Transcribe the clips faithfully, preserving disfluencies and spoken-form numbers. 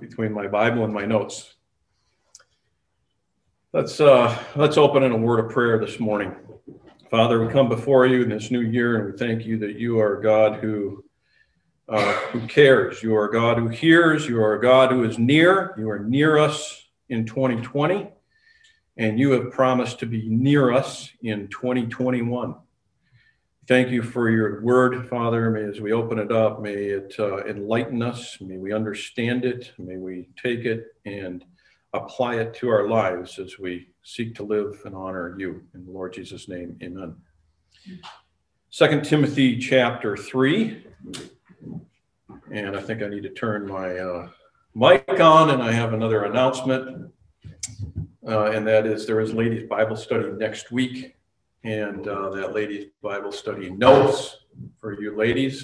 between my Bible and my notes. Let's uh, let's open in a word of prayer this morning. Father, we come before you in this new year, and we thank you that you are a God who uh, who cares. You are a God who hears. You are a God who is near. You are near us in twenty twenty, and you have promised to be near us in twenty twenty-one. Thank you for your word, Father. May, as we open it up, may it uh, enlighten us. May we understand it. May we take it and apply it to our lives as we seek to live and honor you. In the Lord Jesus' name, amen. Second Timothy chapter three. And I think I need to turn my uh, mic on, and I have another announcement. Uh, and that is there is ladies' Bible study next week. And uh, that ladies' Bible study notes for you ladies.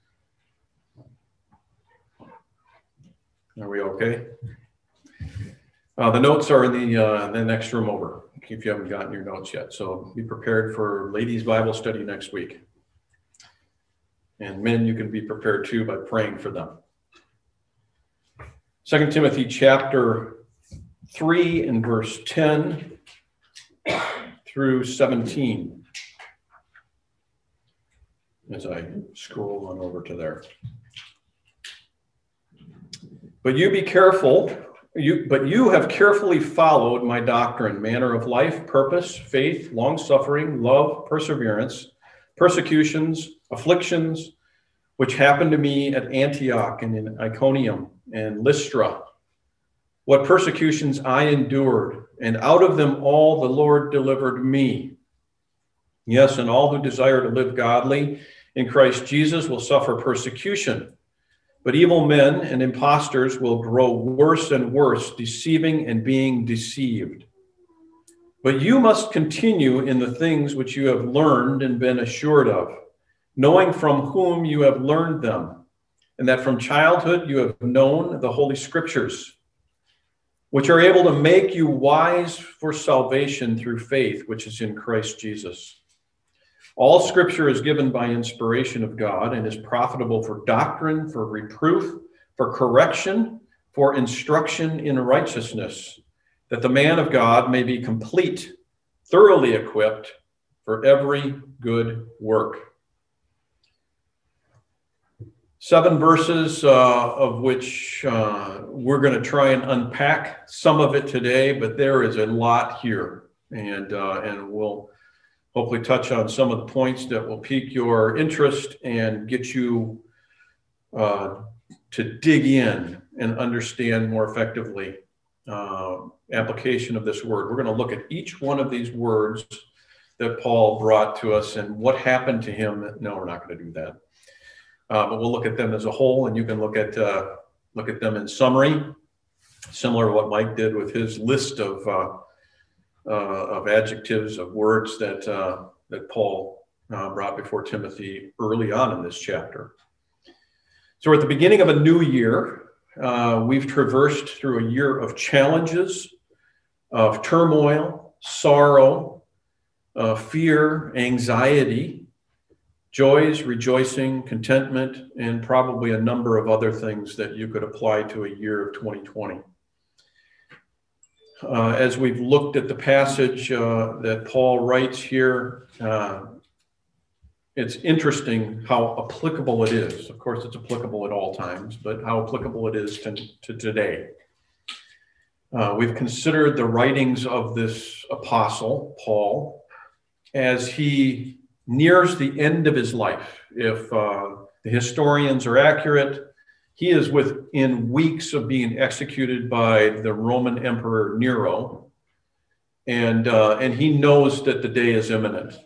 Are we okay? Uh, the notes are in the, uh, the next room over, if you haven't gotten your notes yet. So be prepared for ladies' Bible study next week. And men, you can be prepared too by praying for them. Second Timothy chapter three and verse ten through seventeen. As I scroll on over to there. But you be careful. You, but you have carefully followed my doctrine, manner of life, purpose, faith, long-suffering, love, perseverance, persecutions, afflictions, which happened to me at Antioch and in Iconium and Lystra. What persecutions I endured, and out of them all the Lord delivered me. Yes, and all who desire to live godly in Christ Jesus will suffer persecution. But evil men and impostors will grow worse and worse, deceiving and being deceived. But you must continue in the things which you have learned and been assured of, knowing from whom you have learned them, and that from childhood you have known the Holy Scriptures, which are able to make you wise for salvation through faith, which is in Christ Jesus. All Scripture is given by inspiration of God and is profitable for doctrine, for reproof, for correction, for instruction in righteousness, that the man of God may be complete, thoroughly equipped for every good work. Seven verses, uh, of which uh, we're going to try and unpack some of it today, but there is a lot here, and uh, and we'll hopefully touch on some of the points that will pique your interest and get you uh, to dig in and understand more effectively uh, application of this word. We're going to look at each one of these words that Paul brought to us and what happened to him. No, we're not going to do that. Uh, but we'll look at them as a whole, and you can look at uh, look at them in summary, similar to what Mike did with his list of uh, uh, of adjectives, of words that uh, that Paul uh, brought before Timothy early on in this chapter. So we're at the beginning of a new year. Uh, we've traversed through a year of challenges, of turmoil, sorrow, uh, fear, anxiety, joys, rejoicing, contentment, and probably a number of other things that you could apply to a year of twenty twenty. Uh, as we've looked at the passage uh, that Paul writes here, uh, it's interesting how applicable it is. Of course, it's applicable at all times, but how applicable it is to, to today. Uh, we've considered the writings of this apostle, Paul, as he nears the end of his life. If uh, the historians are accurate, he is within weeks of being executed by the Roman Emperor Nero, and uh, and he knows that the day is imminent.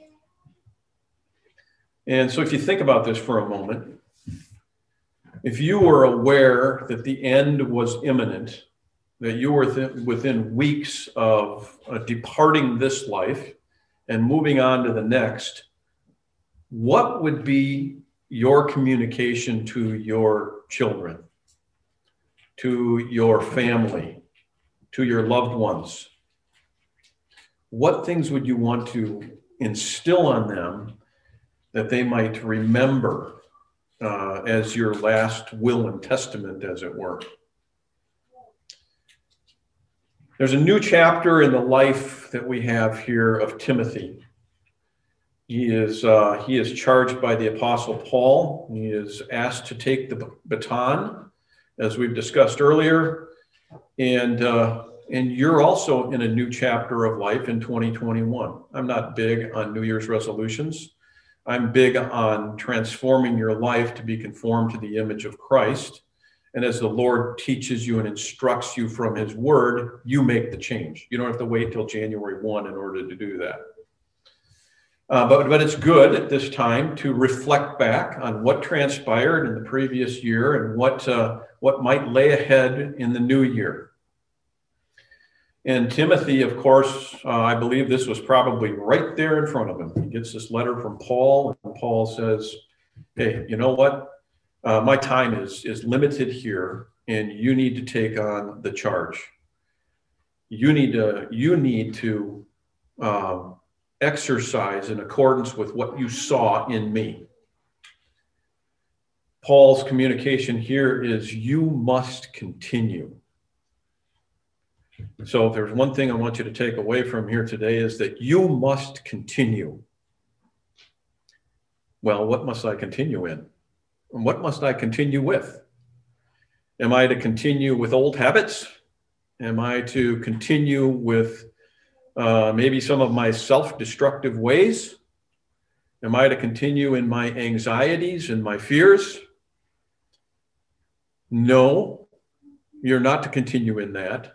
And so if you think about this for a moment, if you were aware that the end was imminent, that you were th- within weeks of uh, departing this life and moving on to the next, what would be your communication to your children, to your family, to your loved ones? What things would you want to instill on them that they might remember uh, as your last will and testament, as it were? There's a new chapter in the life that we have here of Timothy. He is, uh, he is charged by the Apostle Paul. He is asked to take the baton, as we've discussed earlier. And, uh, and you're also in a new chapter of life in twenty twenty-one. I'm not big on New Year's resolutions. I'm big on transforming your life to be conformed to the image of Christ. And as the Lord teaches you and instructs you from his word, you make the change. You don't have to wait till January first in order to do that. Uh, but, but it's good at this time to reflect back on what transpired in the previous year and what, uh, what might lay ahead in the new year. And Timothy, of course, uh, I believe this was probably right there in front of him. He gets this letter from Paul, and Paul says, hey, you know what? Uh, my time is, is limited here, and you need to take on the charge. You need to, you need to um, exercise in accordance with what you saw in me. Paul's communication here is you must continue. So if there's one thing I want you to take away from here today is that you must continue. Well, what must I continue in? And what must I continue with? Am I to continue with old habits? Am I to continue with uh, maybe some of my self-destructive ways? Am I to continue in my anxieties and my fears? No, you're not to continue in that.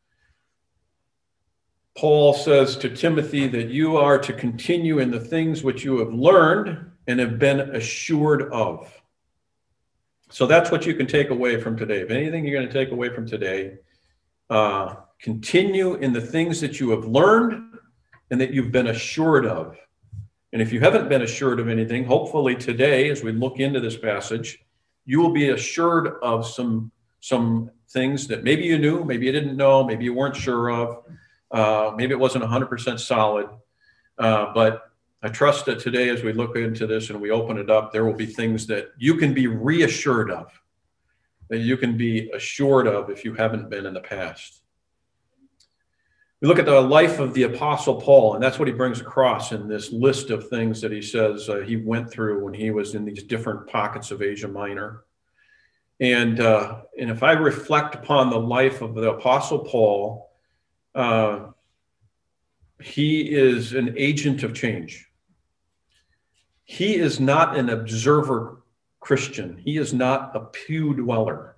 Paul says to Timothy that you are to continue in the things which you have learned and have been assured of. So that's what you can take away from today. If anything you're going to take away from today, uh, continue in the things that you have learned and that you've been assured of. And if you haven't been assured of anything, hopefully today, as we look into this passage, you will be assured of some, some things that maybe you knew, maybe you didn't know, maybe you weren't sure of. Uh, maybe it wasn't one hundred percent solid, uh, but I trust that today as we look into this and we open it up, there will be things that you can be reassured of, that you can be assured of if you haven't been in the past. We look at the life of the Apostle Paul, and that's what he brings across in this list of things that he says uh, he went through when he was in these different pockets of Asia Minor. And, uh, and if I reflect upon the life of the Apostle Paul, Uh, he is an agent of change. He is not an observer Christian. He is not a pew dweller.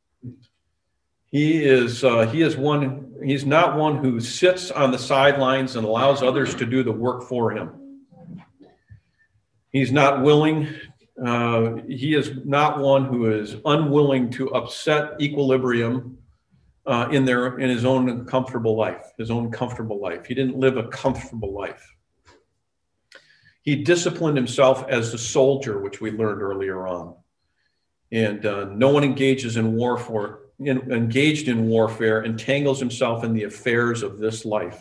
He is, uh, he is one, he's not one who sits on the sidelines and allows others to do the work for him. He's not willing, uh, he is not one who is unwilling to upset equilibrium Uh, in their in his own comfortable life, his own comfortable life. He didn't live a comfortable life. He disciplined himself as a soldier, which we learned earlier on. And uh, no one engages in warfare, in, engaged in warfare, entangles himself in the affairs of this life,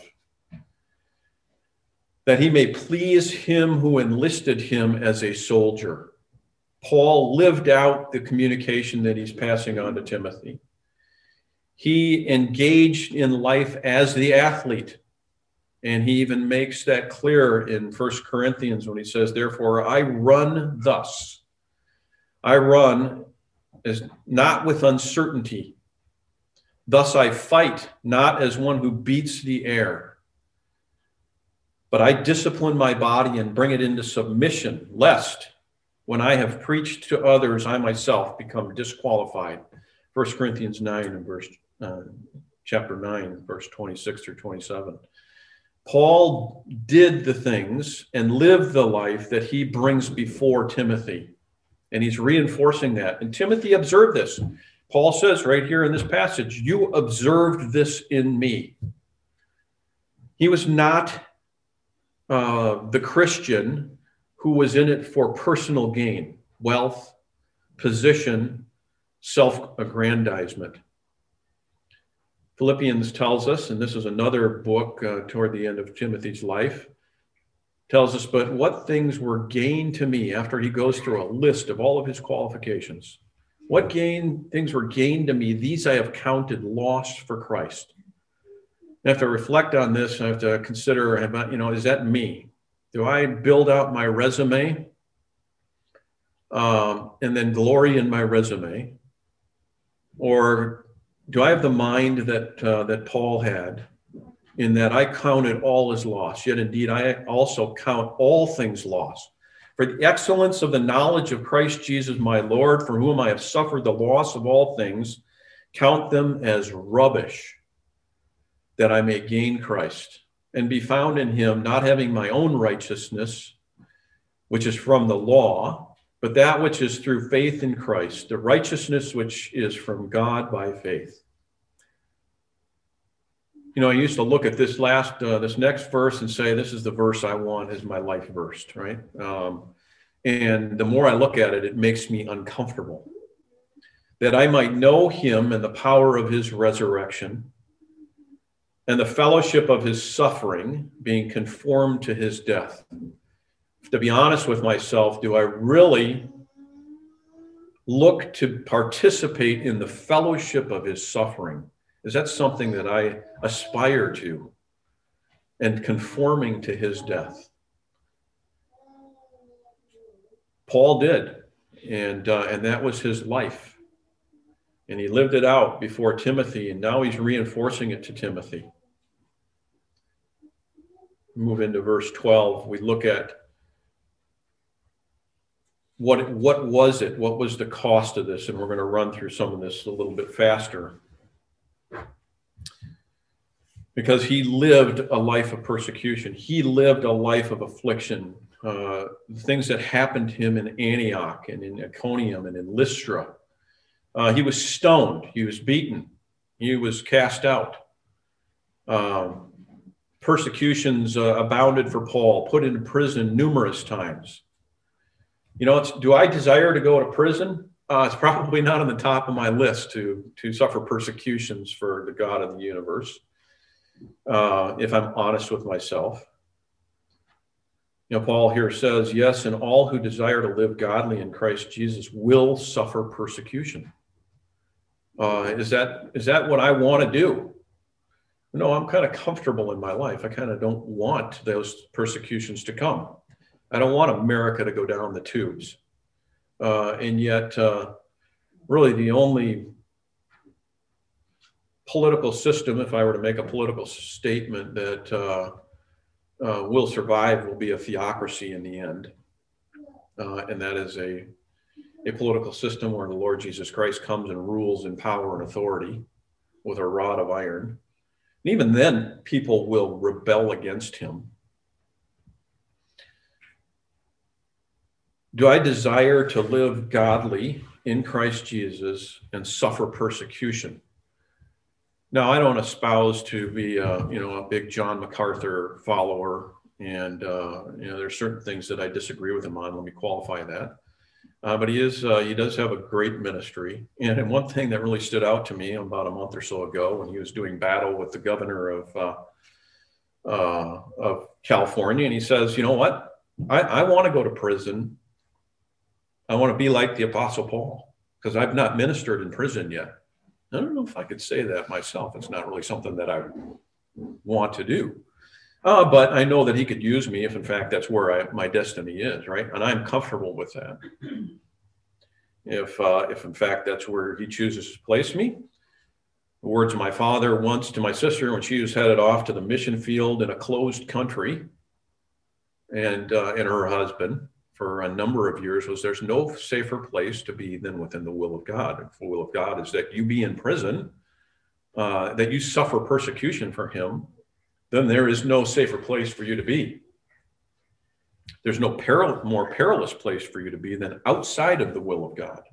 that he may please him who enlisted him as a soldier. Paul lived out the communication that he's passing on to Timothy. He engaged in life as the athlete. And he even makes that clear in First Corinthians when he says, therefore, I run thus. I run as not with uncertainty. Thus I fight, not as one who beats the air. But I discipline my body and bring it into submission, lest when I have preached to others, I myself become disqualified. First Corinthians nine and verse Uh, chapter nine, verse twenty-six through twenty-seven. Paul did the things and lived the life that he brings before Timothy. And he's reinforcing that. And Timothy observed this. Paul says right here in this passage, you observed this in me. He was not uh, the Christian who was in it for personal gain, wealth, position, self-aggrandizement. Philippians tells us, and this is another book uh, toward the end of Timothy's life, tells us, but what things were gain to me, after he goes through a list of all of his qualifications. What gain things were gained to me, these I have counted loss for Christ. I have to reflect on this. I have to consider, you know, is that me? Do I build out my resume um, and then glory in my resume? Or do I have the mind that uh, that Paul had, in that I counted all as loss, yet indeed I also count all things lost, for the excellence of the knowledge of Christ Jesus my Lord, for whom I have suffered the loss of all things, count them as rubbish, that I may gain Christ and be found in him, not having my own righteousness, which is from the law, but that which is through faith in Christ, the righteousness which is from God by faith. You know, I used to look at this last, uh, this next verse and say, this is the verse I want as my life verse, right? Um, and the more I look at it, it makes me uncomfortable. That I might know him and the power of his resurrection and the fellowship of his suffering, being conformed to his death. To be honest with myself, do I really look to participate in the fellowship of his suffering? Is that something that I aspire to, and conforming to his death? Paul did, and uh, and that was his life. And he lived it out before Timothy, and now he's reinforcing it to Timothy. Move into verse twelve. We look at what, what was it? What was the cost of this? And we're going to run through some of this a little bit faster. Because he lived a life of persecution. He lived a life of affliction. Uh, things that happened to him in Antioch and in Iconium and in Lystra. Uh, he was stoned. He was beaten. He was cast out. Um, persecutions uh, abounded for Paul, put into prison numerous times. You know, it's, do I desire to go to prison? Uh, it's probably not on the top of my list to, to suffer persecutions for the God of the universe. Uh, if I'm honest with myself. You know, Paul here says, yes, and all who desire to live godly in Christ Jesus will suffer persecution. Uh, is that is that what I want to do? No, I'm kind of comfortable in my life. I kind of don't want those persecutions to come. I don't want America to go down the tubes. Uh, and yet, uh, really the only political system, if I were to make a political statement, that uh, uh, will survive will be a theocracy in the end. Uh, and that is a, a political system where the Lord Jesus Christ comes and rules in power and authority with a rod of iron. And even then, people will rebel against him. Do I desire to live godly in Christ Jesus and suffer persecution? Now, I don't espouse to be, a, you know, a big John MacArthur follower, and uh, you know, there's certain things that I disagree with him on. Let me qualify that. Uh, but he is, uh, he does have a great ministry. And, and one thing that really stood out to me about a month or so ago, when he was doing battle with the governor of uh, uh, of California, and he says, you know what? I, I want to go to prison. I want to be like the Apostle Paul, because I've not ministered in prison yet. I don't know if I could say that myself. It's not really something that I want to do. Uh, but I know that he could use me if, in fact, that's where I, my destiny is, right? And I'm comfortable with that. If, uh, if in fact, that's where he chooses to place me. The words of my father once to my sister when she was headed off to the mission field in a closed country, and, uh, and her husband, for a number of years, was there's no safer place to be than within the will of God. The will of God is that you be in prison, uh, that you suffer persecution for him, then there is no safer place for you to be. There's no peril, more perilous place for you to be than outside of the will of God.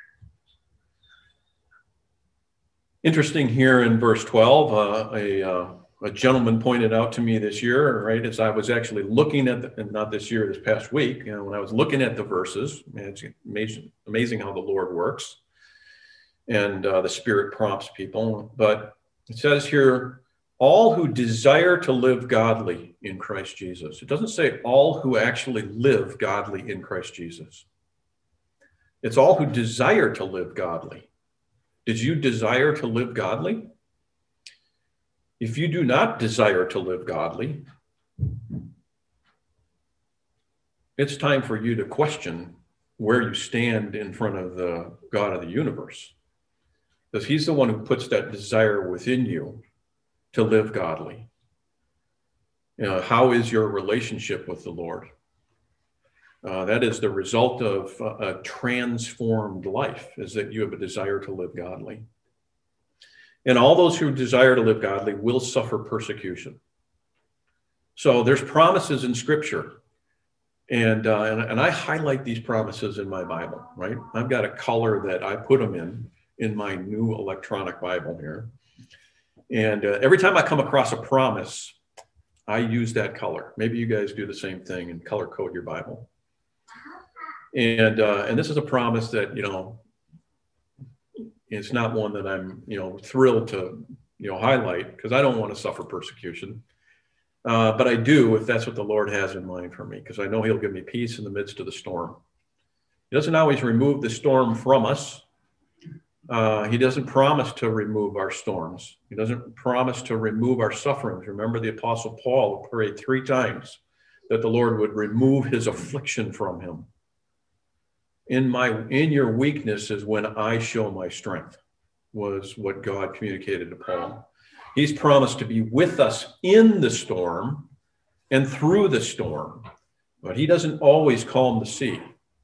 Interesting here in verse twelve, uh, a uh, A gentleman pointed out to me this year, right, as I was actually looking at, the, not this year, this past week, you know, when I was looking at the verses, man, it's amazing, amazing how the Lord works and uh, the Spirit prompts people. But it says here, all who desire to live godly in Christ Jesus. It doesn't say all who actually live godly in Christ Jesus. It's all who desire to live godly. Did you desire to live godly? If you do not desire to live godly, it's time for you to question where you stand in front of the God of the universe. Because he's the one who puts that desire within you to live godly. You know, how is your relationship with the Lord? Uh, that is the result of uh, a transformed life, is that you have a desire to live godly. And all those who desire to live godly will suffer persecution. So there's promises in Scripture. And, uh, and, and I highlight these promises in my Bible, right? I've got a color that I put them in, in my new electronic Bible here. And uh, every time I come across a promise, I use that color. Maybe you guys do the same thing and color code your Bible. And uh, and this is a promise that, you know, it's not one that I'm, you know, thrilled to, you know, highlight, because I don't want to suffer persecution. Uh, but I do if that's what the Lord has in mind for me, because I know he'll give me peace in the midst of the storm. He doesn't always remove the storm from us. Uh, he doesn't promise to remove our storms. He doesn't promise to remove our sufferings. Remember, the Apostle Paul prayed three times that the Lord would remove his affliction from him. In my, in your weakness is when I show my strength, was what God communicated to Paul. He's promised to be with us in the storm and through the storm, but he doesn't always calm the sea.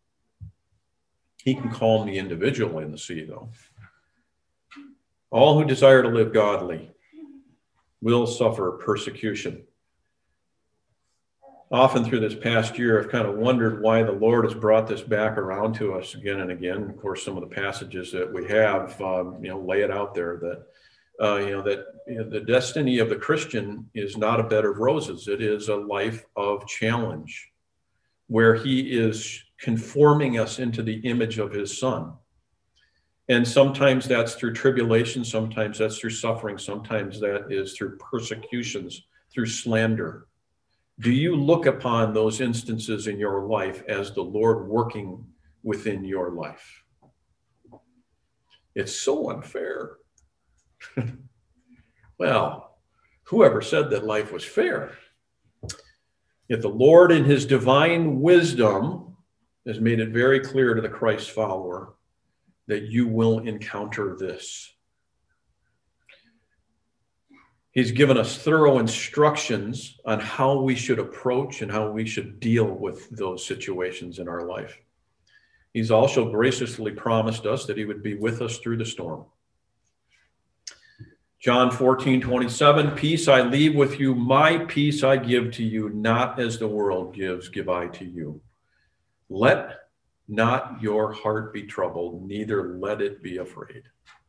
He can calm the individual in the sea, though. All who desire to live godly will suffer persecution. Often through this past year, I've kind of wondered why the Lord has brought this back around to us again and again. Of course, some of the passages that we have, um, you know, lay it out there that, uh, you know, that you know, the destiny of the Christian is not a bed of roses. It is a life of challenge where he is conforming us into the image of his Son. And sometimes that's through tribulation, sometimes that's through suffering, sometimes that is through persecutions, through slander. Do you look upon those instances in your life as the Lord working within your life? It's so unfair. Well, whoever said that life was fair? Yet the Lord in his divine wisdom has made it very clear to the Christ follower that you will encounter this. He's given us thorough instructions on how we should approach and how we should deal with those situations in our life. He's also graciously promised us that he would be with us through the storm. John fourteen twenty-seven, peace I leave with you, my peace I give to you, not as the world gives, give I to you. Let not your heart be troubled, neither let it be afraid.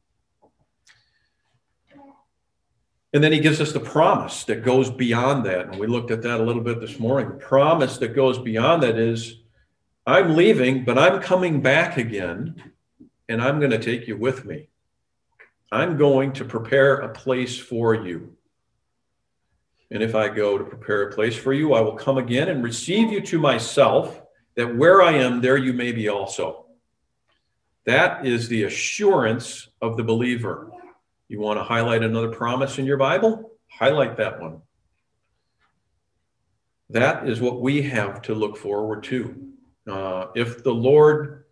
And then he gives us the promise that goes beyond that. And we looked at that a little bit this morning. The promise that goes beyond that is, I'm leaving, but I'm coming back again, and I'm going to take you with me. I'm going to prepare a place for you. And if I go to prepare a place for you, I will come again and receive you to myself, that where I am, there you may be also. That is the assurance of the believer. You want to highlight another promise in your Bible? Highlight that one. That is what we have to look forward to. Uh, if the Lord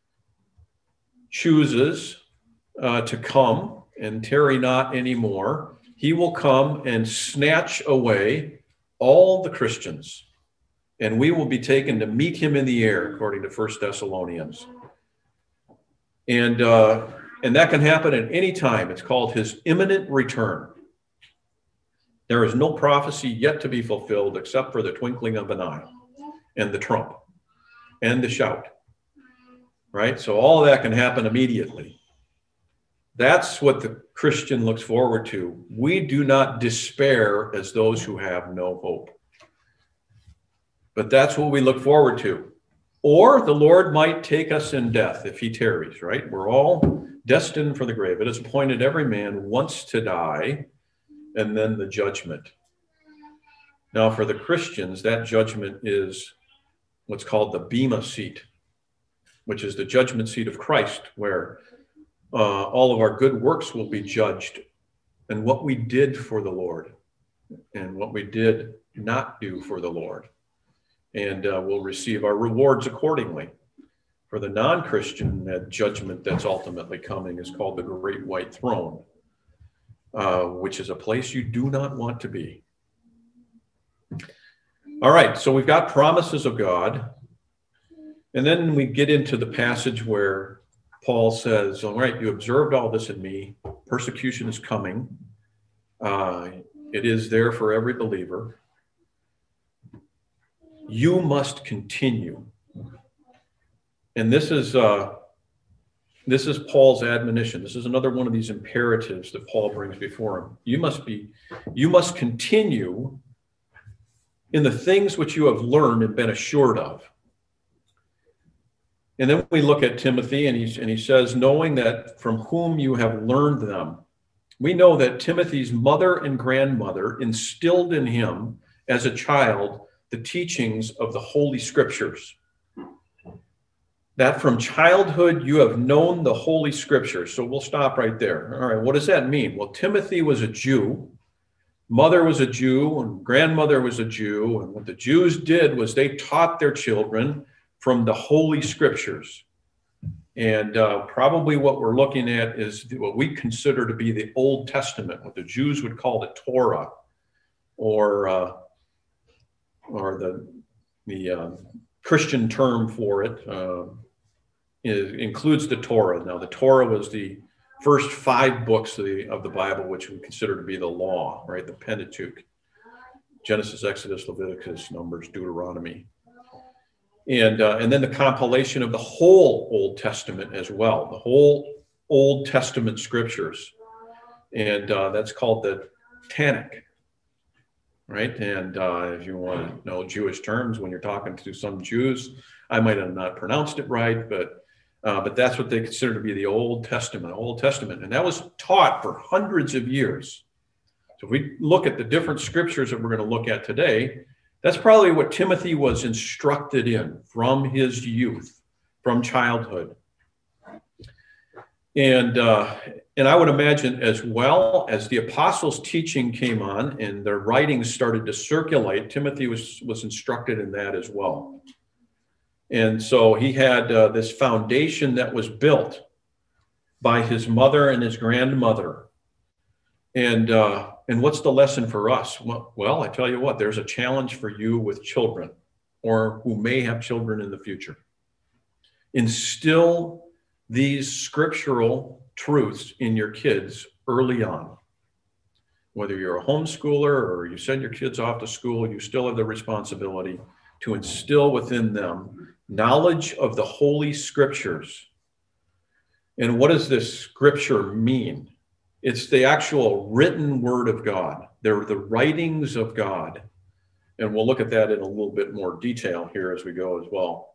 chooses uh, to come and tarry not anymore, he will come and snatch away all the Christians, and we will be taken to meet him in the air, according to First Thessalonians. And uh, and that can happen at any time. It's called his imminent return. There is no prophecy yet to be fulfilled except for the twinkling of an eye and the trump and the shout, right? So all of that can happen immediately. That's what the Christian looks forward to. We do not despair as those who have no hope. But that's what we look forward to. Or the Lord might take us in death if he tarries, right? We're all destined for the grave. It is appointed every man once to die, and then the judgment. Now, for the Christians, that judgment is what's called the Bema seat, which is the judgment seat of Christ, where uh, all of our good works will be judged and what we did for the Lord and what we did not do for the Lord. And uh, we'll receive our rewards accordingly. For the non-Christian, that judgment that's ultimately coming is called the Great White Throne, uh, which is a place you do not want to be. All right, so we've got promises of God. And then we get into the passage where Paul says, all right, you observed all this in me. Persecution is coming. Uh, it is there for every believer. You must continue. And this is uh, this is Paul's admonition. This is another one of these imperatives that Paul brings before him. You must be, you must continue in the things which you have learned and been assured of. And then we look at Timothy, and he, and he says, knowing that from whom you have learned them. We know that Timothy's mother and grandmother instilled in him as a child the teachings of the Holy Scriptures. That from childhood you have known the Holy Scriptures. So we'll stop right there. All right, what does that mean? Well, Timothy was a Jew. Mother was a Jew, and grandmother was a Jew. And what the Jews did was they taught their children from the Holy Scriptures. And uh, probably what we're looking at is what we consider to be the Old Testament, what the Jews would call the Torah, or uh, or the the uh, Christian term for it uh, is, includes the Torah. Now, the Torah was the first five books of the, of the Bible, which we consider to be the law, right? The Pentateuch, Genesis, Exodus, Leviticus, Numbers, Deuteronomy. And, uh, and then the compilation of the whole Old Testament as well, the whole Old Testament scriptures. And uh, that's called the Tanakh, right? And uh, if you want to know Jewish terms, when you're talking to some Jews, I might have not pronounced it right, but uh, but that's what they consider to be the Old Testament, Old Testament. And that was taught for hundreds of years. So if we look at the different scriptures that we're going to look at today, that's probably what Timothy was instructed in from his youth, from childhood. And uh, and I would imagine as well as the apostles' teaching came on and their writings started to circulate, Timothy was, was instructed in that as well. And so he had uh, this foundation that was built by his mother and his grandmother. And uh, and what's the lesson for us? Well, well, I tell you what, there's a challenge for you with children or who may have children in the future. Instill these scriptural truths in your kids early on. Whether you're a homeschooler or you send your kids off to school, you still have the responsibility to instill within them knowledge of the Holy Scriptures. And what does this scripture mean? It's the actual written word of God. They're the writings of God. And we'll look at that in a little bit more detail here as we go as well.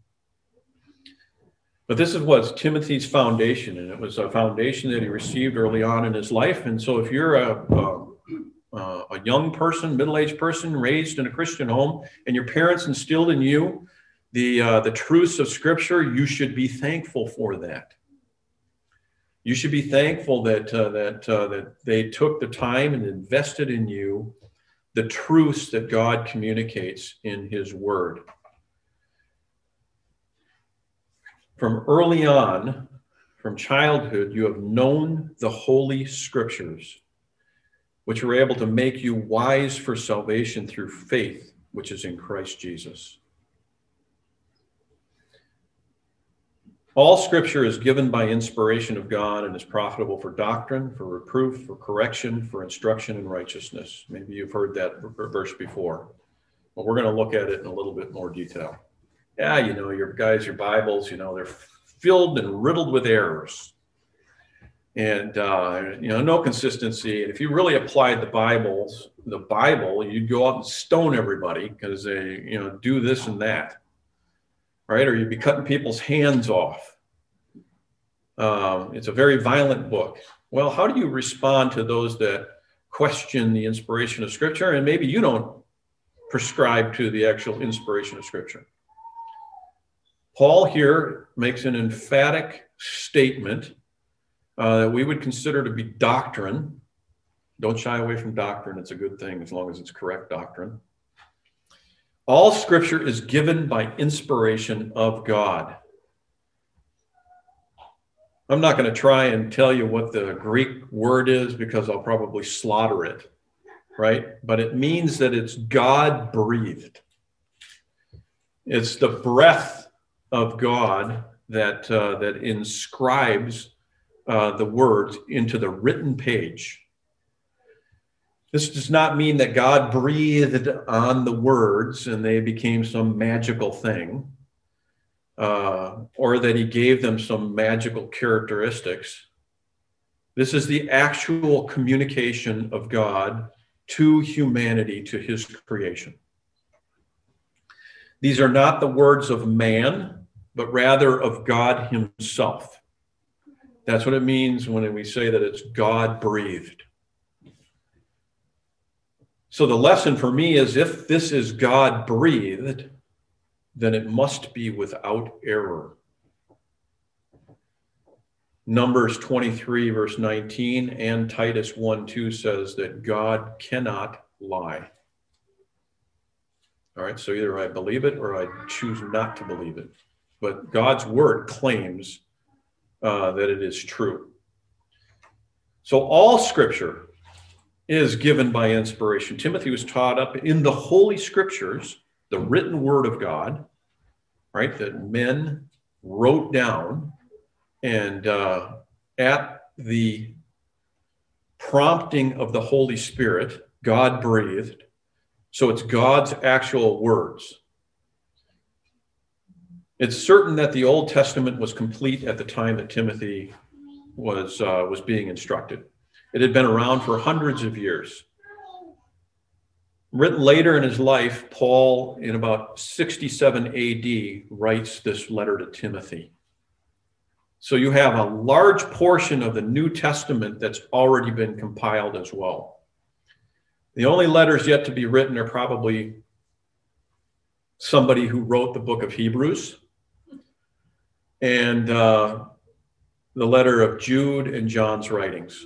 But this is what's Timothy's foundation, and it was a foundation that he received early on in his life. And so if you're a, a, a young person, middle-aged person raised in a Christian home, and your parents instilled in you the, uh, the truths of Scripture, you should be thankful for that. You should be thankful that uh, that uh, that they took the time and invested in you the truths that God communicates in His Word. From early on, from childhood, you have known the Holy Scriptures, which are able to make you wise for salvation through faith, which is in Christ Jesus. All Scripture is given by inspiration of God and is profitable for doctrine, for reproof, for correction, for instruction in righteousness. Maybe you've heard that verse before, but we're going to look at it in a little bit more detail. Yeah, you know, your guys, your Bibles, you know, they're filled and riddled with errors. And, uh, you know, no consistency. And if you really applied the Bibles, the Bible, you'd go out and stone everybody because they, you know, do this and that. Right? Or you'd be cutting people's hands off. Um, it's a very violent book. Well, how do you respond to those that question the inspiration of Scripture? And maybe you don't prescribe to the actual inspiration of Scripture. Paul here makes an emphatic statement uh, that we would consider to be doctrine. Don't shy away from doctrine. It's a good thing as long as it's correct doctrine. All scripture is given by inspiration of God. I'm not going to try and tell you what the Greek word is because I'll probably slaughter it, right? But it means that it's God-breathed. It's the breath of God that, uh, that inscribes uh, the words into the written page. This does not mean that God breathed on the words and they became some magical thing, uh, or that he gave them some magical characteristics. This is the actual communication of God to humanity, to his creation. These are not the words of man, but rather of God himself. That's what it means when we say that it's God-breathed. So the lesson for me is if this is God-breathed, then it must be without error. Numbers twenty-three, verse nineteen, and Titus one two says that God cannot lie. All right, so either I believe it or I choose not to believe it. But God's word claims uh, that it is true. So all scripture is given by inspiration. Timothy was taught up in the Holy Scriptures, the written word of God, right, that men wrote down, and uh, at the prompting of the Holy Spirit, God breathed. So it's God's actual words. It's certain that the Old Testament was complete at the time that Timothy was, uh, was being instructed. It had been around for hundreds of years. Written later in his life, Paul, in about sixty-seven A D, writes this letter to Timothy. So you have a large portion of the New Testament that's already been compiled as well. The only letters yet to be written are probably somebody who wrote the book of Hebrews and uh, the letter of Jude and John's writings.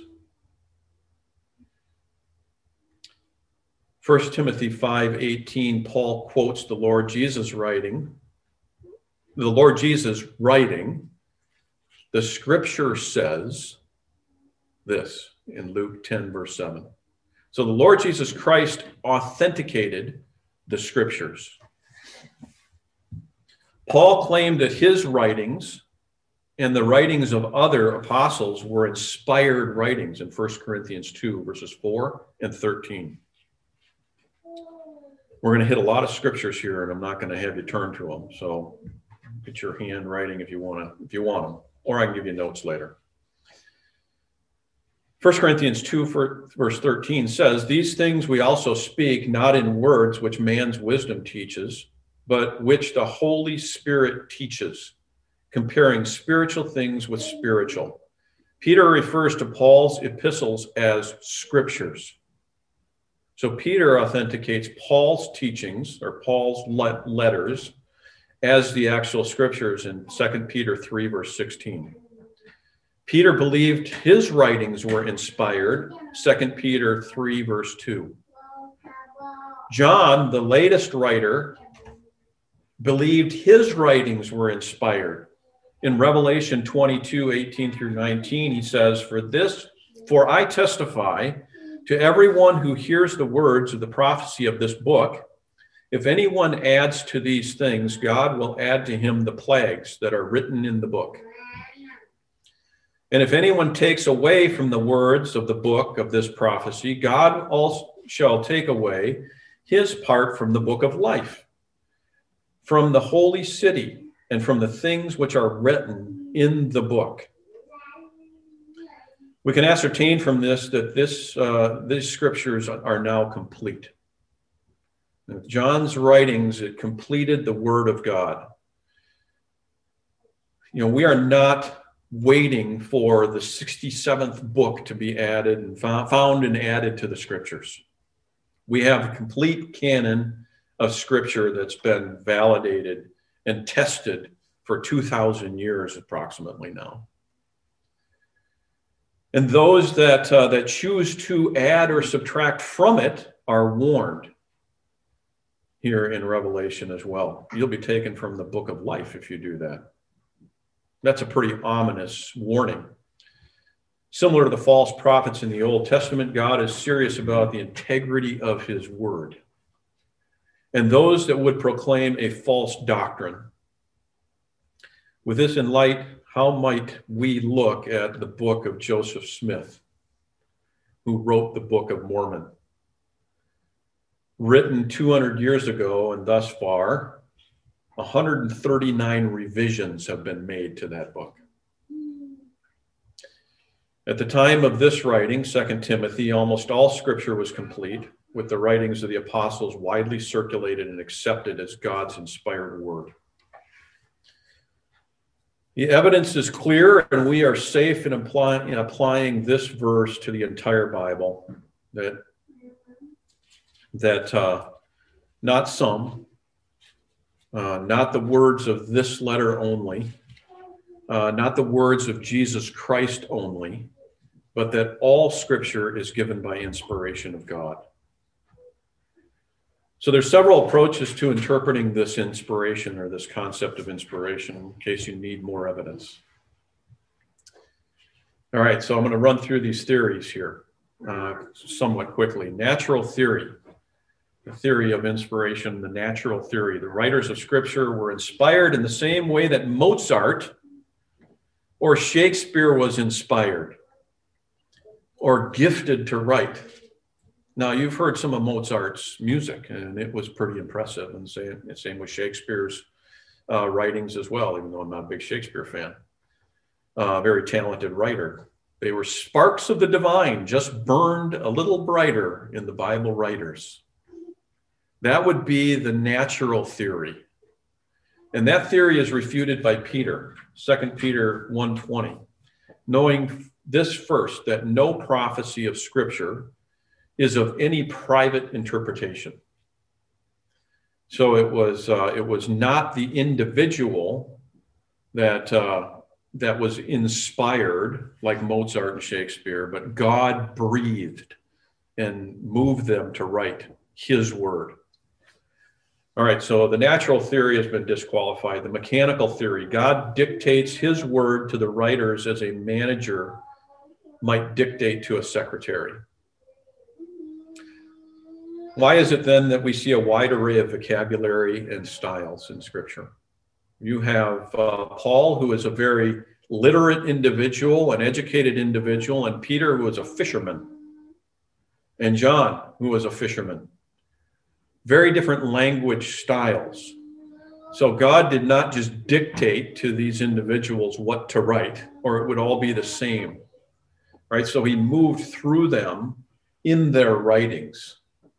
First Timothy five eighteen, Paul quotes the Lord Jesus writing, the Lord Jesus writing, the scripture says this in Luke ten, verse seven. So the Lord Jesus Christ authenticated the scriptures. Paul claimed that his writings and the writings of other apostles were inspired writings in First Corinthians two, verses four and thirteen. We're going to hit a lot of scriptures here, and I'm not going to have you turn to them. So get your handwriting if you want to, if you want them, or I can give you notes later. First Corinthians two, verse thirteen says, "These things we also speak, not in words which man's wisdom teaches, but which the Holy Spirit teaches, comparing spiritual things with spiritual." Peter refers to Paul's epistles as scriptures. So Peter authenticates Paul's teachings or Paul's letters as the actual scriptures in Second Peter three, verse sixteen. Peter believed his writings were inspired, Second Peter three, verse two. John, the latest writer, believed his writings were inspired. In Revelation twenty-two, eighteen through nineteen, he says, For this, for I testify to everyone who hears the words of the prophecy of this book, if anyone adds to these things, God will add to him the plagues that are written in the book. And if anyone takes away from the words of the book of this prophecy, God also shall take away his part from the book of life, from the holy city, and from the things which are written in the book. We can ascertain from this that this, uh, these scriptures are now complete. John's writings, it completed the word of God. You know, we are not waiting for the sixty-seventh book to be added and found and added to the scriptures. We have a complete canon of scripture that's been validated and tested for two thousand years approximately now. And those that uh, that choose to add or subtract from it are warned here in Revelation as well. You'll be taken from the book of life if you do that. That's a pretty ominous warning. Similar to the false prophets in the Old Testament, God is serious about the integrity of his word. And those that would proclaim a false doctrine. With this in light, how might we look at the book of Joseph Smith, who wrote the Book of Mormon? Written two hundred years ago, and thus far, one hundred thirty-nine revisions have been made to that book. At the time of this writing, Second Timothy, almost all scripture was complete, with the writings of the apostles widely circulated and accepted as God's inspired word. The evidence is clear, and we are safe in, apply, in applying this verse to the entire Bible, that, that uh, not some, uh, not the words of this letter only, uh, not the words of Jesus Christ only, but that all scripture is given by inspiration of God. So there's several approaches to interpreting this inspiration or this concept of inspiration in case you need more evidence. All right, so I'm going to run through these theories here uh, somewhat quickly. Natural theory, the theory of inspiration, the natural theory. The writers of scripture were inspired in the same way that Mozart or Shakespeare was inspired or gifted to write. Now, you've heard some of Mozart's music, and it was pretty impressive, and same, same with Shakespeare's uh, writings as well, even though I'm not a big Shakespeare fan. Uh, very talented writer. They were sparks of the divine, just burned a little brighter in the Bible writers. That would be the natural theory. And that theory is refuted by Peter, Second Peter one twenty. Knowing this first, that no prophecy of Scripture is of any private interpretation. So it was uh, it was not the individual that uh, that was inspired like Mozart and Shakespeare, but God breathed and moved them to write his word. All right, so the natural theory has been disqualified. The mechanical theory, God dictates his word to the writers as a manager might dictate to a secretary. Why is it then that we see a wide array of vocabulary and styles in Scripture? You have uh, Paul, who is a very literate individual, an educated individual, and Peter, who was a fisherman, and John, who was a fisherman. Very different language styles. So God did not just dictate to these individuals what to write, or it would all be the same, right? So he moved through them in their writings.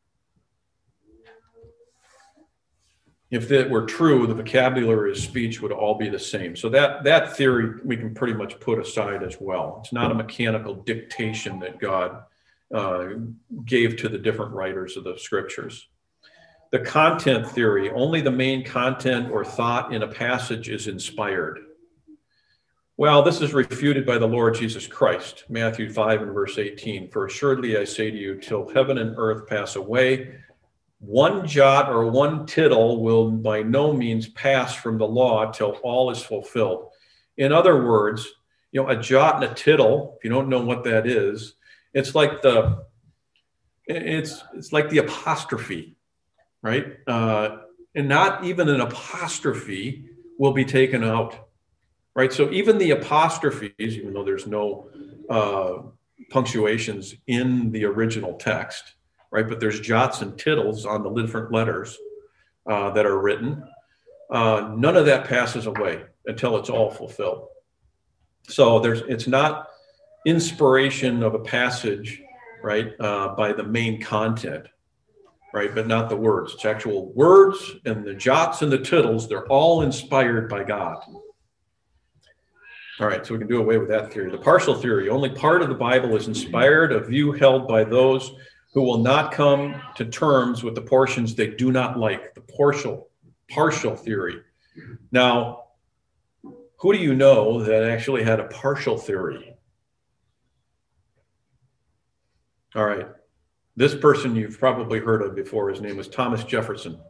If that were true, the vocabulary of speech would all be the same. So that, that theory we can pretty much put aside as well. It's not a mechanical dictation that God uh, gave to the different writers of the scriptures. The content theory, only the main content or thought in a passage is inspired. Well, this is refuted by the Lord Jesus Christ, Matthew five and verse eighteen. For assuredly I say to you, till heaven and earth pass away, one jot or one tittle will by no means pass from the law till all is fulfilled. In other words, you know, a jot and a tittle, if you don't know what that is, it's like the it's it's like the apostrophe, right? Uh, and not even an apostrophe will be taken out, right? So even the apostrophes, even though there's no uh, punctuations in the original text, right? But there's jots and tittles on the different letters uh, that are written. Uh, none of that passes away until it's all fulfilled. So there's, it's not inspiration of a passage, right, uh, by the main content, right, but not the words. It's actual words, and the jots and the tittles, they're all inspired by God. All right, so we can do away with that theory. The partial theory, only part of the Bible is inspired, a view held by those who will not come to terms with the portions they do not like, the partial, partial theory. Now, who do you know that actually had a partial theory? All right. This person you've probably heard of before. His name was Thomas Jefferson.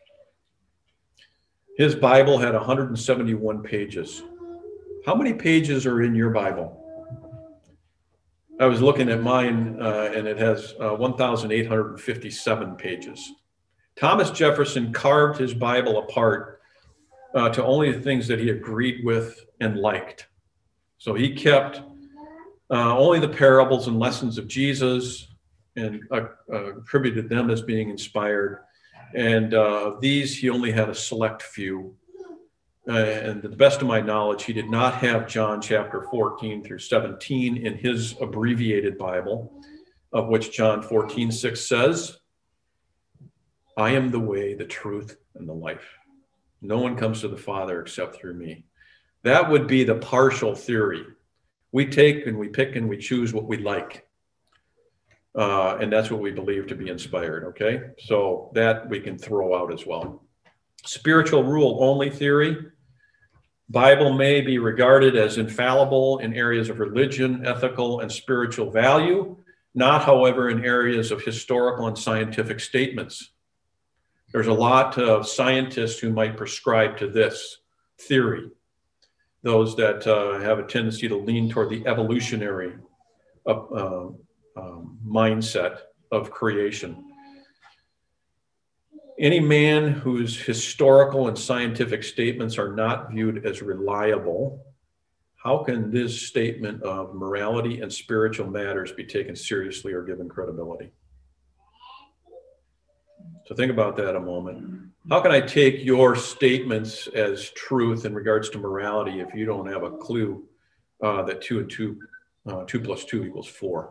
His Bible had one hundred seventy-one pages. How many pages are in your Bible? I was looking at mine, uh, and it has uh, one thousand eight hundred fifty-seven pages. Thomas Jefferson carved his Bible apart uh, to only the things that he agreed with and liked. So he kept uh, only the parables and lessons of Jesus and uh, uh, attributed them as being inspired. And uh, of these, he only had a select few. Uh, and to the best of my knowledge, he did not have John chapter fourteen through seventeen in his abbreviated Bible, of which John fourteen six says, I am the way, the truth, and the life. No one comes to the Father except through me. That would be the partial theory. We take and we pick and we choose what we like. Uh, and that's what we believe to be inspired, okay? So that we can throw out as well. Spiritual rule only theory. Bible may be regarded as infallible in areas of religion, ethical, and spiritual value, not, however, in areas of historical and scientific statements. There's a lot of scientists who might prescribe to this theory, those that uh, have a tendency to lean toward the evolutionary uh, uh, um, mindset of creation. Any man whose historical and scientific statements are not viewed as reliable, how can this statement of morality and spiritual matters be taken seriously or given credibility? So think about that a moment. How can I take your statements as truth in regards to morality if you don't have a clue uh, that two and two, uh, two plus two equals four?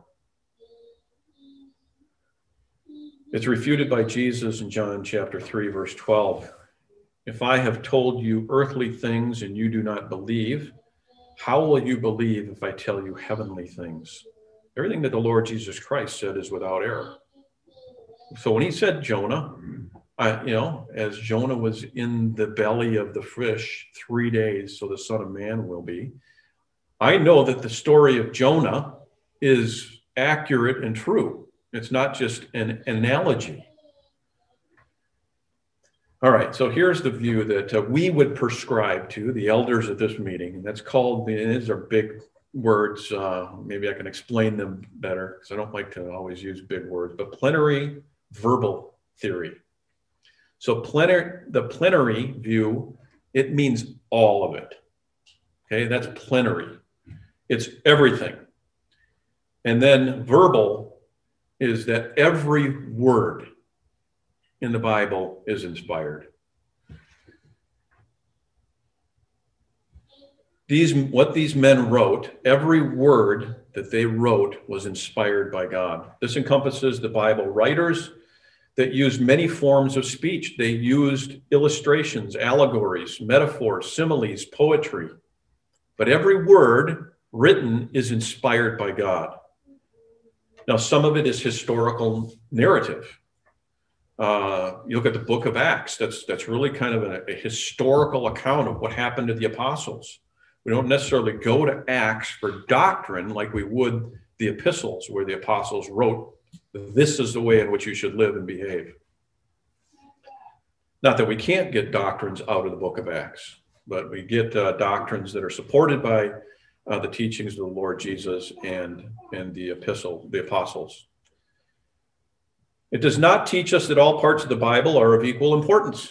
It's refuted by Jesus in John chapter three, verse twelve. If I have told you earthly things and you do not believe, how will you believe if I tell you heavenly things? Everything that the Lord Jesus Christ said is without error. So when he said Jonah, I, you know, as Jonah was in the belly of the fish three days, so the Son of Man will be, I know that the story of Jonah is accurate and true. It's not just an analogy. All right, so here's the view that uh, we would prescribe to, the elders at this meeting, and that's called, and these are big words, uh, maybe I can explain them better, because I don't like to always use big words, but plenary verbal theory. So plenary, the plenary view, it means all of it. Okay, that's plenary. It's everything. And then verbal is that every word in the Bible is inspired. These, what these men wrote, every word that they wrote was inspired by God. This encompasses the Bible writers that used many forms of speech. They used illustrations, allegories, metaphors, similes, poetry. But every word written is inspired by God. Now, some of it is historical narrative. Uh, you look at the book of Acts, that's, that's really kind of a, a historical account of what happened to the apostles. We don't necessarily go to Acts for doctrine like we would the epistles, where the apostles wrote, this is the way in which you should live and behave. Not that we can't get doctrines out of the book of Acts, but we get uh, doctrines that are supported by uh, the teachings of the Lord Jesus and, and the epistle, the apostles. It does not teach us that all parts of the Bible are of equal importance.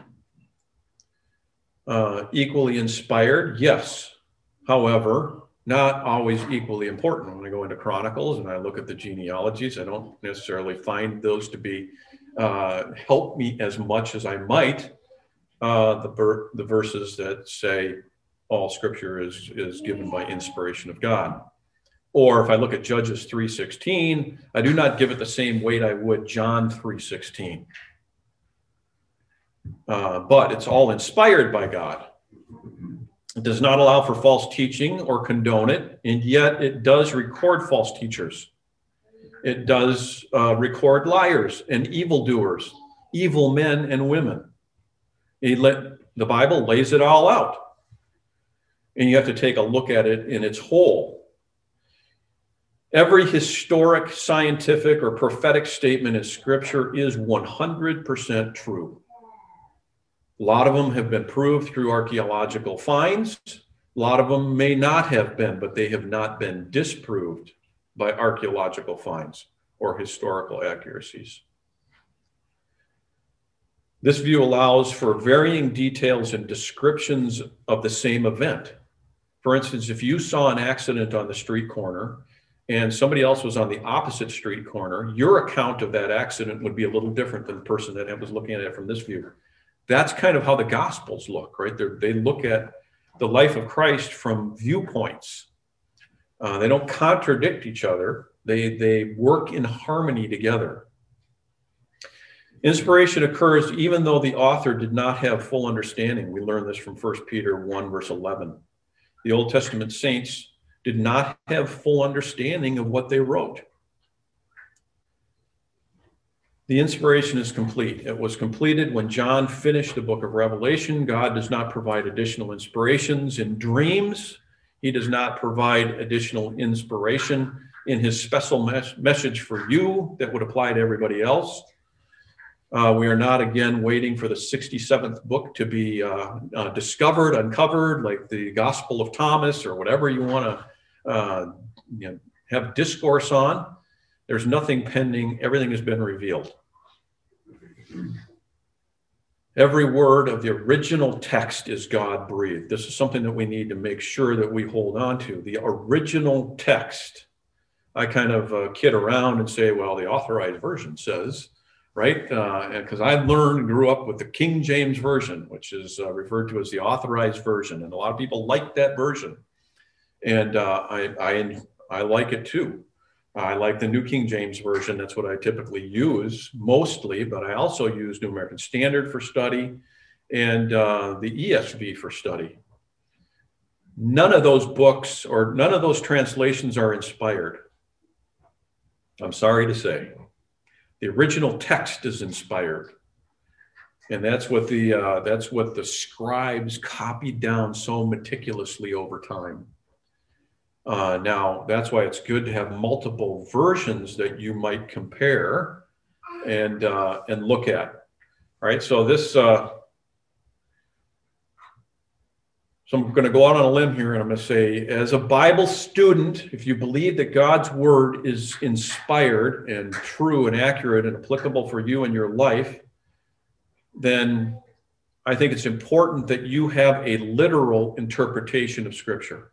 Uh, equally inspired, yes. However, not always equally important. When I go into Chronicles and I look at the genealogies, I don't necessarily find those to be uh, help me as much as I might uh, the, ver- the verses that say all Scripture is, is given by inspiration of God. Or if I look at Judges three sixteen, I do not give it the same weight I would John three sixteen. Uh, but it's all inspired by God. It does not allow for false teaching or condone it, and yet it does record false teachers. It does uh, record liars and evildoers, evil men and women. It let, the Bible lays it all out, and you have to take a look at it in its whole. Every historic, scientific, or prophetic statement in Scripture is one hundred percent true. A lot of them have been proved through archaeological finds. A lot of them may not have been, but they have not been disproved by archaeological finds or historical accuracies. This view allows for varying details and descriptions of the same event. For instance, if you saw an accident on the street corner and somebody else was on the opposite street corner, your account of that accident would be a little different than the person that was looking at it from this view. That's kind of how the Gospels look, right? They're, they look at the life of Christ from viewpoints. Uh, they don't contradict each other. They, they work in harmony together. Inspiration occurs even though the author did not have full understanding. We learn this from First Peter one, verse eleven. The Old Testament saints did not have full understanding of what they wrote. The inspiration is complete. It was completed when John finished the book of Revelation. God does not provide additional inspirations in dreams. He does not provide additional inspiration in his special mes- message for you that would apply to everybody else. Uh, we are not, again, waiting for the sixty-seventh book to be uh, uh, discovered, uncovered, like the Gospel of Thomas or whatever you want to uh, you know, have discourse on. There's nothing pending. Everything has been revealed. Every word of the original text is God-breathed. This is something that we need to make sure that we hold on to. The original text. I kind of uh, kid around and say, well, the authorized version says, right? Because uh, I learned and grew up with the King James Version, which is uh, referred to as the authorized version. And a lot of people like that version. And uh, I, I, I like it too. I like the New King James Version. That's what I typically use mostly, but I also use New American Standard for study and uh, the E S V for study. None of those books or none of those translations are inspired. I'm sorry to say. The original text is inspired. And that's what the, uh, that's what the scribes copied down so meticulously over time. Uh, now, that's why it's good to have multiple versions that you might compare and uh, and look at. All right, so this, uh, so I'm going to go out on a limb here and I'm going to say, as a Bible student, if you believe that God's word is inspired and true and accurate and applicable for you in your life, then I think it's important that you have a literal interpretation of Scripture.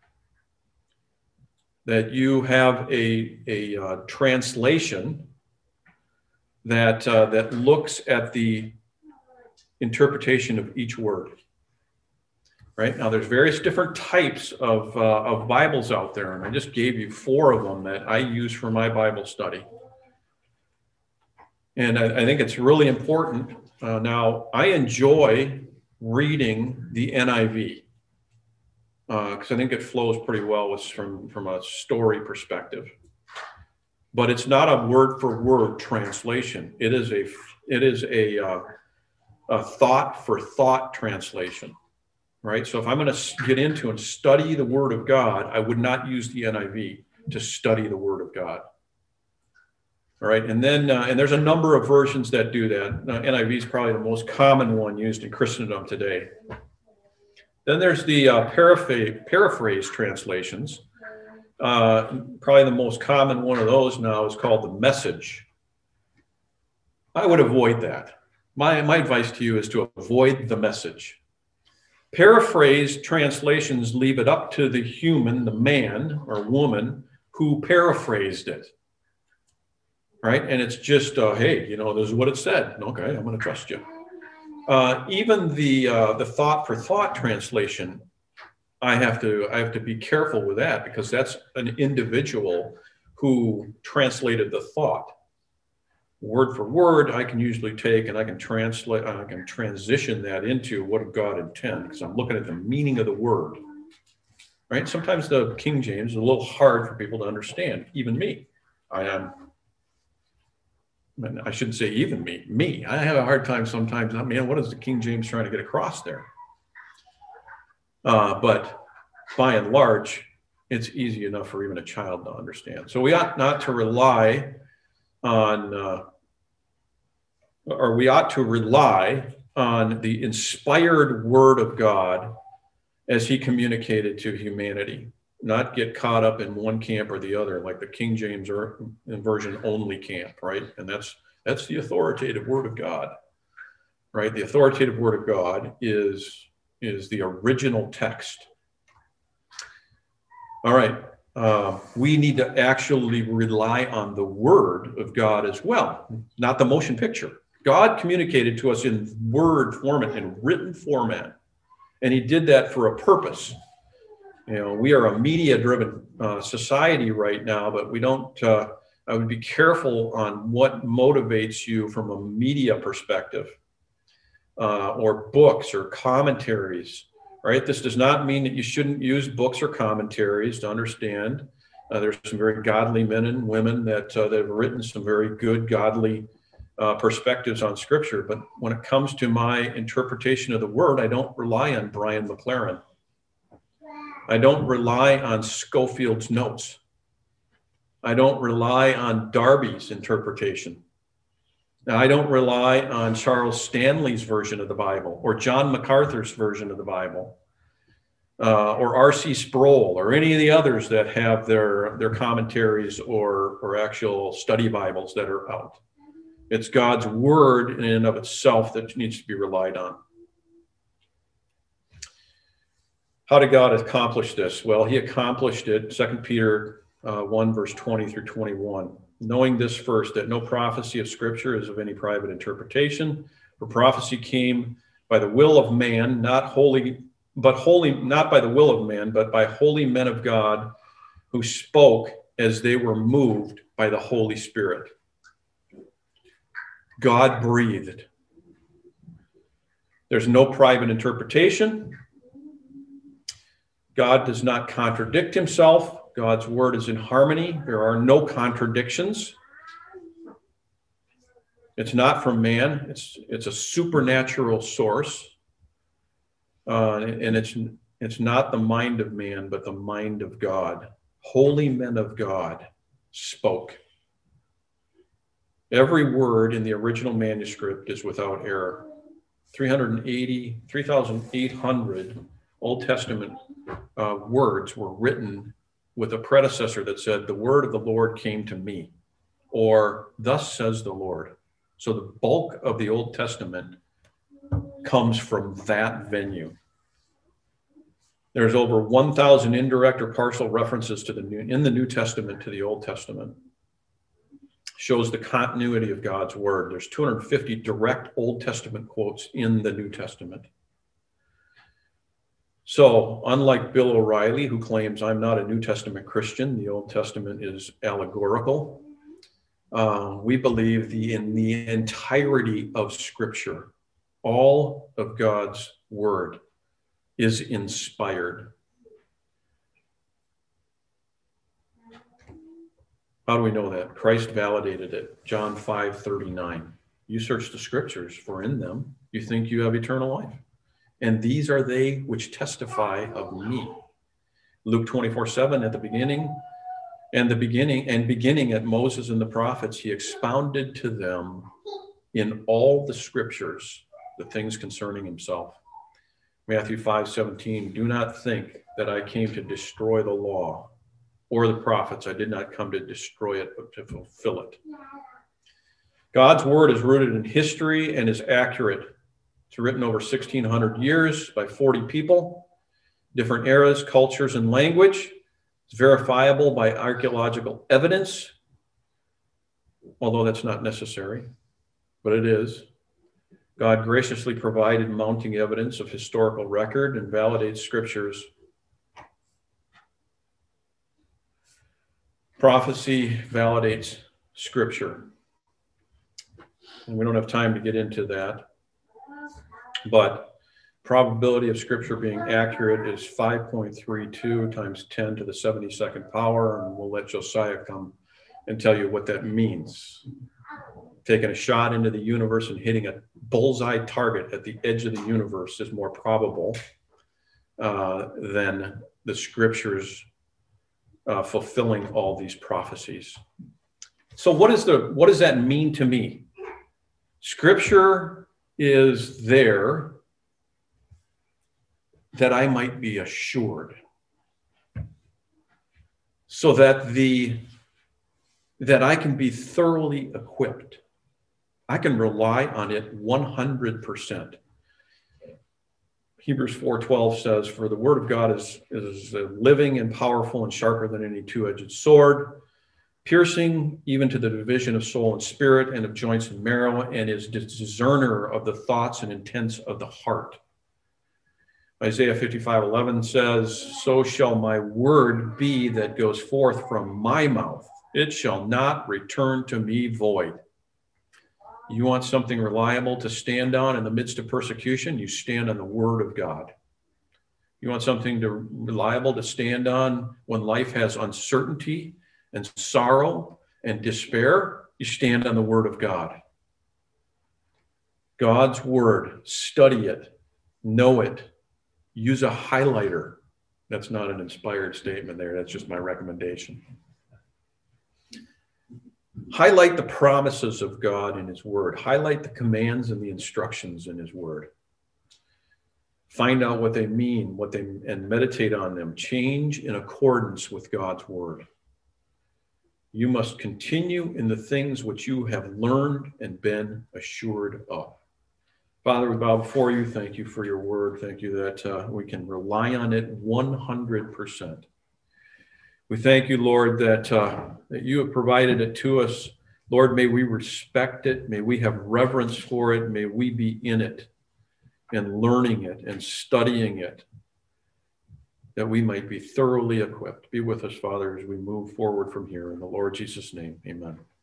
That you have a, a uh, translation that, uh, that looks at the interpretation of each word. Right? Now, there's various different types of, uh, of Bibles out there, and I just gave you four of them that I use for my Bible study. And I, I think it's really important. Uh, now, I enjoy reading the N I V. Because uh, I think it flows pretty well with, from, from a story perspective. But it's not a word-for-word translation. It is a, it is a, uh, a thought-for-thought translation, right? So if I'm going to get into and study the Word of God, I would not use the N I V to study the Word of God. All right, and then uh, and there's a number of versions that do that. Uh, N I V is probably the most common one used in Christendom today. Then there's the uh, paraphrase, paraphrase translations. Uh, probably the most common one of those now is called the Message. I would avoid that. My, my advice to you is to avoid the Message. Paraphrase translations leave it up to the human, the man or woman who paraphrased it. Right? And it's just, uh, hey, you know, this is what it said. Okay, I'm going to trust you. Uh, even the uh, the thought for thought translation, I have to I have to be careful with that because that's an individual who translated the thought. Word for word, I can usually take and I can translate, I can transition that into what did God intend because I'm looking at the meaning of the word. Right? Sometimes the King James is a little hard for people to understand, even me. I am. I shouldn't say even me, me. I have a hard time sometimes. I mean, what is the King James trying to get across there? Uh, but by and large, it's easy enough for even a child to understand. So we ought not to rely on, uh, or we ought to rely on the inspired word of God as he communicated to humanity, not get caught up in one camp or the other, like the King James or version only camp, right? And that's that's the authoritative word of God, right? The authoritative word of God is, is the original text. All right. Uh, we need to actually rely on the word of God as well, not the motion picture. God communicated to us in word format, in written format, and he did that for a purpose. You know, we are a media-driven uh, society right now, but we don't, uh, I would be careful on what motivates you from a media perspective, uh, or books or commentaries. Right? This does not mean that you shouldn't use books or commentaries to understand. Uh, there's some very godly men and women that, uh, that have written some very good, godly uh, perspectives on Scripture. But when it comes to my interpretation of the Word, I don't rely on Brian McLaren. I don't rely on Schofield's notes. I don't rely on Darby's interpretation. Now, I don't rely on Charles Stanley's version of the Bible or John MacArthur's version of the Bible, uh, or R C Sproul or any of the others that have their, their commentaries or, or actual study Bibles that are out. It's God's word in and of itself that needs to be relied on. How did God accomplish this? Well, he accomplished it, Second Peter uh, one, verse twenty through twenty-one. Knowing this first, that no prophecy of Scripture is of any private interpretation, for prophecy came by the will of man, not holy, but holy, not by the will of man, but by holy men of God who spoke as they were moved by the Holy Spirit. God breathed. There's no private interpretation. God does not contradict himself. God's word is in harmony. There are no contradictions. It's not from man. It's it's a supernatural source. Uh, and it's it's not the mind of man, but the mind of God. Holy men of God spoke. Every word in the original manuscript is without error. three hundred eighty, three thousand eight hundred Old Testament uh, words were written with a predecessor that said, the word of the Lord came to me, or thus says the Lord. So the bulk of the Old Testament comes from that venue. There's over one thousand indirect or partial references to the new, in the New Testament to the Old Testament. Shows the continuity of God's word. There's two hundred fifty direct Old Testament quotes in the New Testament. So, unlike Bill O'Reilly, who claims I'm not a New Testament Christian, the Old Testament is allegorical. Uh, we believe the in the entirety of Scripture, all of God's word is inspired. How do we know that? Christ validated it. John five thirty-nine. You search the Scriptures, for in them you think you have eternal life. And these are they which testify of me. Luke twenty-four seven, at the beginning, and the beginning, and beginning at Moses and the prophets, he expounded to them in all the Scriptures the things concerning himself. Matthew five seventeen, do not think that I came to destroy the law or the prophets. I did not come to destroy it, but to fulfill it. God's word is rooted in history and is accurate. It's written over sixteen hundred years by forty people, different eras, cultures, and language. It's verifiable by archaeological evidence, although that's not necessary, but it is. God graciously provided mounting evidence of historical record and validates Scriptures. Prophecy validates Scripture. And we don't have time to get into that. But probability of Scripture being accurate is five point three two times ten to the seventy-second power, and we'll let Josiah come and tell you what that means. Taking a shot into the universe and hitting a bullseye target at the edge of the universe is more probable uh, than the Scriptures uh, fulfilling all these prophecies. So what is the what does that mean to me? Scripture is there that I might be assured, so that the that I can be thoroughly equipped. I can rely on it one hundred percent. Hebrews four twelve says, "For the word of God is, is living and powerful and sharper than any two-edged sword, piercing even to the division of soul and spirit and of joints and marrow, and is discerner of the thoughts and intents of the heart." Isaiah fifty-five eleven says, "So shall my word be that goes forth from my mouth. It shall not return to me void." You want something reliable to stand on in the midst of persecution? You stand on the word of God. You want something to, reliable to stand on when life has uncertainty and sorrow and despair? You stand on the word of God. God's word, study it, know it, use a highlighter. That's not an inspired statement there. That's just my recommendation. Highlight the promises of God in his word. Highlight the commands and the instructions in his word. Find out what they mean, what they, and meditate on them. Change in accordance with God's word. You must continue in the things which you have learned and been assured of. Father, we bow before you. Thank you for your word. Thank you that uh, we can rely on it one hundred percent. We thank you, Lord, that, uh, that you have provided it to us. Lord, may we respect it. May we have reverence for it. May we be in it and learning it and studying it, that we might be thoroughly equipped. Be with us, Father, as we move forward from here. In the Lord Jesus' name, amen.